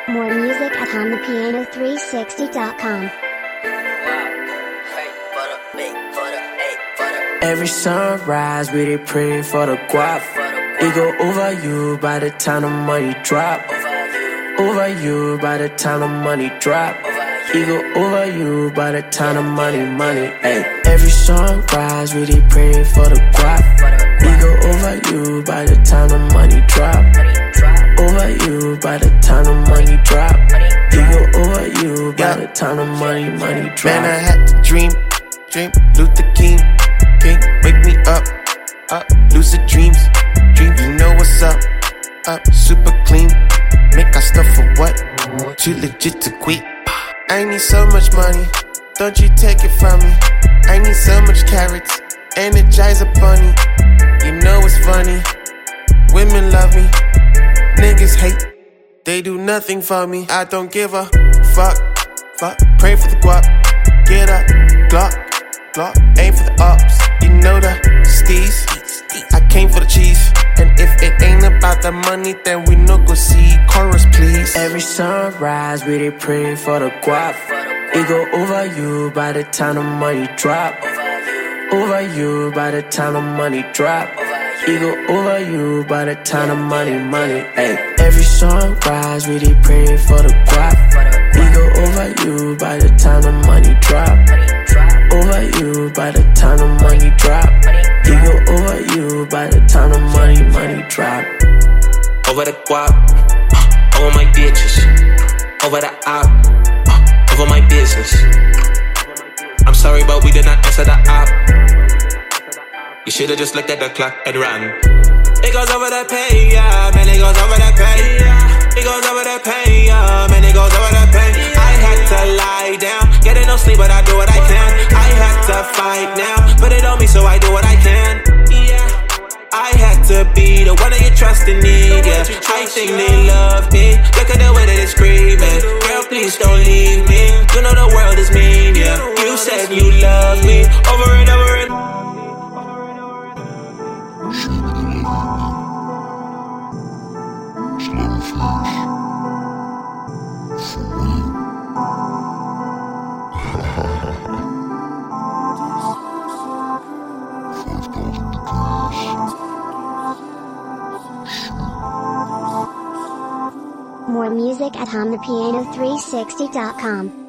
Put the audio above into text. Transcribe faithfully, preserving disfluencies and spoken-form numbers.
More music at hum the piano three sixty dot com. Every sunrise, we dey praying for the guap. We go over you by the time the money drop. Over you by the time the money drop. We go over you by the time the money, money, ayy. Every sunrise, we dey praying for the guap. We go over you by the time the money drop. Over you by the time the money drop. We go over you by the time the money, money drop. Man, I had to dream, dream, Luther King, King, wake me up, up, lucid dreams, dream, you know what's up, up, super clean, make our stuff for what, too legit to quit. I need so much money, don't you take it from me. I need so much carrots, Energizer bunny. You know it's funny, women love me, niggas hate, they do nothing for me. I don't give a fuck, fuck, pray for the guap, get up, Glock, Glock, aim for the ops. You know the steez, I came for the cheese. And if it ain't about the money, then we no go see. Chorus, please. Every sunrise, we dey praying for the guap. We go over you by the time the money drop. Over you by the time the money drop. We go over you by the time the money, money, ayy. Every sunrise, we dey praying for the guap. We go over you by the time the money drop. Over you by the time the money drop. We go over you by the time the money, money drop. Over the guap, uh, over my bitches. Over the op, uh, over my business. I'm sorry, but we did not answer the op. You should've just looked at the clock and ran. It goes over the pay, yeah, man, it goes over the pay. It goes over the pay, yeah, man, it goes over the pay. I had to lie down, getting no sleep, but I do what I can. I had to fight now, put it on me, so I do what I can. Yeah, I had to be the one that you trust and need, yeah. I think they love me, look at the way that it's screaming. Girl, please don't leave me, you know the world is mean, yeah. You said you love me, over and over and over. More music at hum the piano three sixty dot com.